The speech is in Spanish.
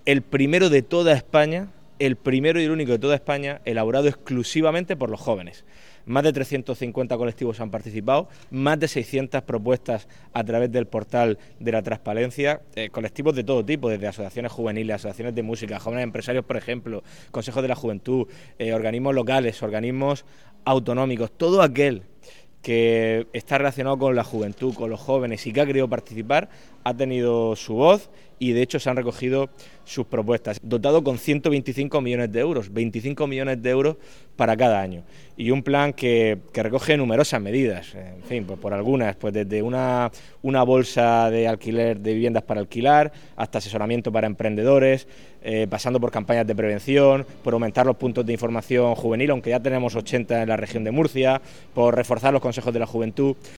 el primero de toda España, el primero y el único de toda España, elaborado exclusivamente por los jóvenes. Más de 350 colectivos han participado, más de 600 propuestas a través del portal de la transparencia, colectivos de todo tipo, desde asociaciones juveniles, asociaciones de música, jóvenes empresarios, por ejemplo, consejos de la juventud, organismos locales, organismos autonómicos, todo aquel que está relacionado con la juventud, con los jóvenes y que ha querido participar, ha tenido su voz y de hecho se han recogido sus propuestas, dotado con 125 millones de euros, 25 millones de euros para cada año, y un plan que recoge numerosas medidas, en fin, pues por algunas, pues desde una bolsa de alquiler de viviendas para alquilar, hasta asesoramiento para emprendedores, pasando por campañas de prevención, por aumentar los puntos de información juvenil, aunque ya tenemos 80 en la región de Murcia, por reforzar los consejos de la juventud.